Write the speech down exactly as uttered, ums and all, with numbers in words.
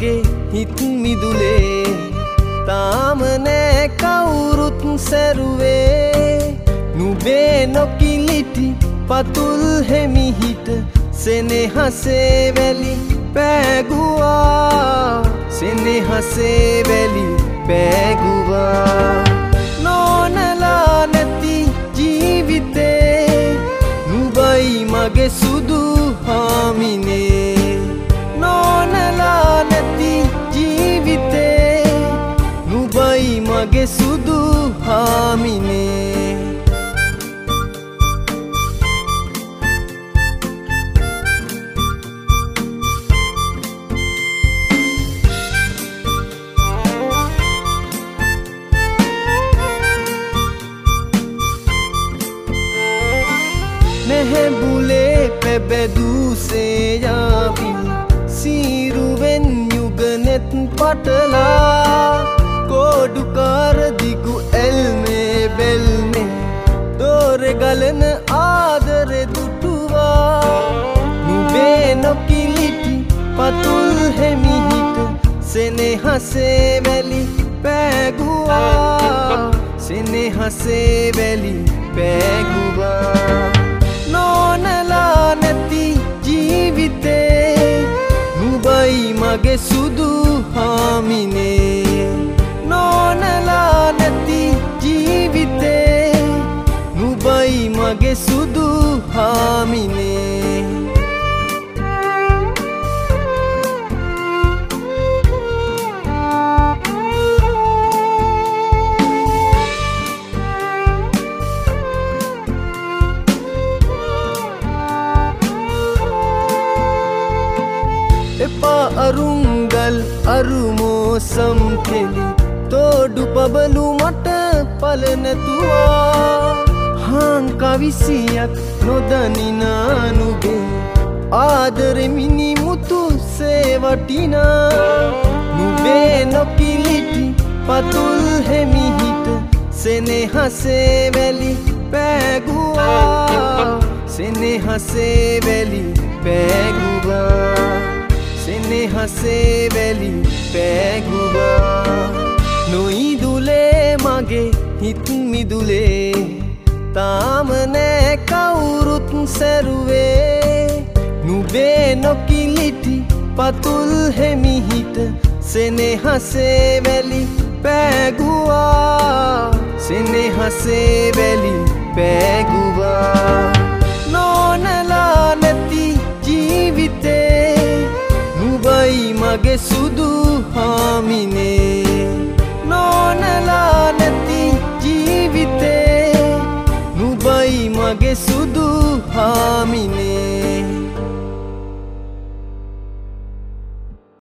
මගේ හිත් මිදුලේ තාම නෑ කවුරුත් සැරුවේ නුඹේ නොකිලිටි පතුල් හෙමිහිට සෙනෙහසේ වැලි පෑගුවා සෙනෙහසේ වැලි පෑගුවා නෝනලා නැති ජීවිතේ නුඹයි මගේ සුදු හාමිනේ නෝනලා නැති ජීවිතේ නුඹයි මගේ සුදු හාමිනේ නැහැබුලේ පැබැදුසේ යාවි සීරුවෙන් යුගනෙත් පටලා කෝඩුකාර දිගු එල්මේ බෙල්මේ දෝරෙ ගලන ආදරෙ දුටුවා නුඹේ නොකිලිටි පතුල් හෙමිහිට සෙනෙහසේ වැලි පෑගුවා සෙනෙහසේ වැලි පෑගුවා නෝනලා නැති ජීවිතේ නුඹයි මගේ සුදු හාමිනේ නෝනලා නැති ජීවිතේ නුඹයි මගේ සුදු හාමිනේ එපා අරුංගල් අරුමෝසම් කෙලි තෝඩු පබලු මට පල නැතුවා හාන් කවිසියක් නොදනිනා නුඹේ ආදරෙ මිනි මුතු සේවටිනා නුඹේ නොකිලිටි පතුල් හෙමිහිට සෙනෙහසේ වැලි පෑගුවා සෙනෙහසේ වැලි පෑගුවා සෙනෙහසේ වැලි පෑගුවා නොයිදුලේ මගේ හිත් මිදුලේ තාම නෑ කවුරුත් සැරුවේ නුඹේ නොකිලිටි පතුල් හෙමිහිට සෙනෙහසේ වැලි පෑගුවා සෙනෙහසේ වැලි පෑගුවා නෝනලා නැති ජීවිතේ නුඹයි මගේ සුදු හාමිනේ